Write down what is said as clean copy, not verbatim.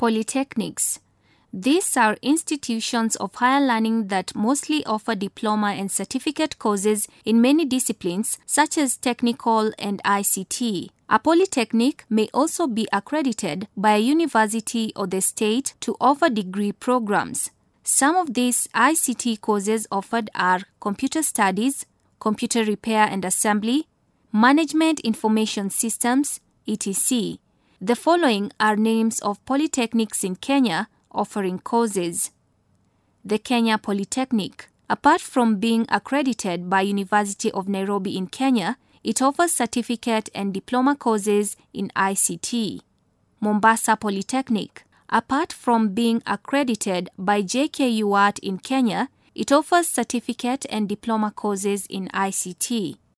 Polytechnics. These are institutions of higher learning that mostly offer diploma and certificate courses in many disciplines such as technical and ICT. A polytechnic may also be accredited by a university or the state to offer degree programs. Some of these ICT courses offered are computer studies, computer repair and assembly, management information systems, etc. The following are names of polytechnics in Kenya offering courses. The Kenya Polytechnic. Apart from being accredited by University of Nairobi in Kenya, it offers certificate and diploma courses in ICT. Mombasa Polytechnic. Apart from being accredited by JKUAT in Kenya, it offers certificate and diploma courses in ICT.